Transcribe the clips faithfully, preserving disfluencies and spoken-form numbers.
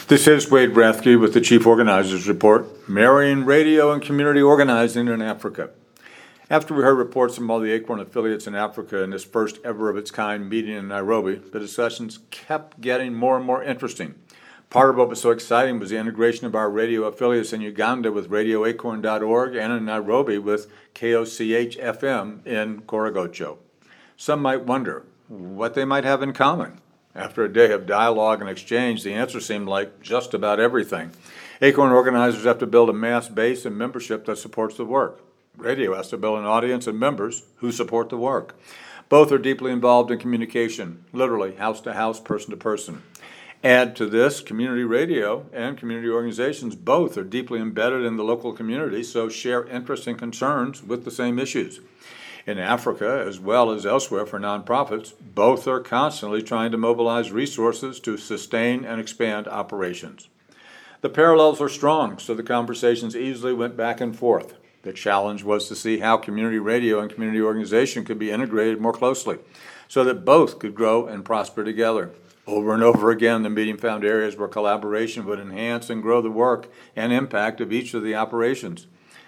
This is Wade Rathke with the Chief Organizers Report, Marrying Radio and Community Organizing in Africa. After we heard reports from all the Acorn affiliates in Africa in this first ever of its kind meeting in Nairobi, the discussions kept getting more and more interesting. Part of what was so exciting was the integration of our radio affiliates in Uganda with radio acorn dot org and in Nairobi with K O C H F M in Korogocho. Some might wonder what they might have in common. After a day of dialogue and exchange, the answer seemed like just about everything. Acorn organizers have to build a mass base and membership that supports the work. Radio has to build an audience and members who support the work. Both are deeply involved in communication, literally house to house, person to person. Add to this, community radio and community organizations both are deeply embedded in the local community, so share interests and concerns with the same issues. In Africa, as well as elsewhere for nonprofits, both are constantly trying to mobilize resources to sustain and expand operations. The parallels are strong, so the conversations easily went back and forth. The challenge was to see how community radio and community organization could be integrated more closely, so that both could grow and prosper together. Over and over again, the meeting found areas where collaboration would enhance and grow the work and impact of each of the operations.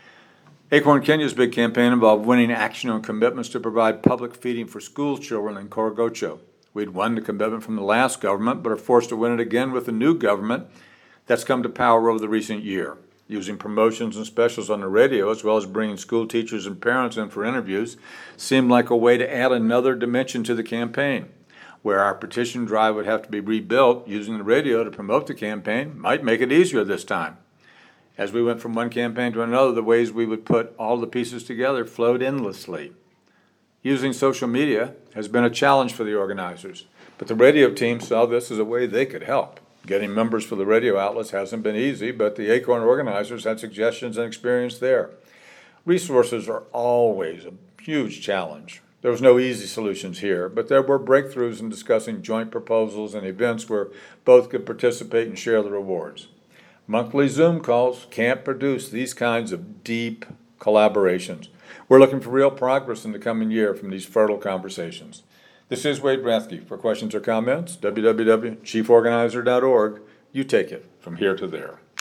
Acorn Kenya's big campaign involved winning action on commitments to provide public feeding for school children in Korogocho. We'd won the commitment from the last government, but are forced to win it again with the new government that's come to power over the recent year. Using promotions and specials on the radio, as well as bringing school teachers and parents in for interviews, seemed like a way to add another dimension to the campaign. Where our petition drive would have to be rebuilt, using the radio to promote the campaign might make it easier this time. As we went from one campaign to another, the ways we would put all the pieces together flowed endlessly. Using social media has been a challenge for the organizers, but the radio team saw this as a way they could help. Getting members for the radio outlets hasn't been easy, but the Acorn organizers had suggestions and experience there. Resources are always a huge challenge. There was no easy solutions here, but there were breakthroughs in discussing joint proposals and events where both could participate and share the rewards. Monthly Zoom calls can't produce these kinds of deep collaborations. We're looking for real progress in the coming year from these fertile conversations. This is Wade Rathke. For questions or comments, w w w dot chief organizer dot org. You take it from here to there.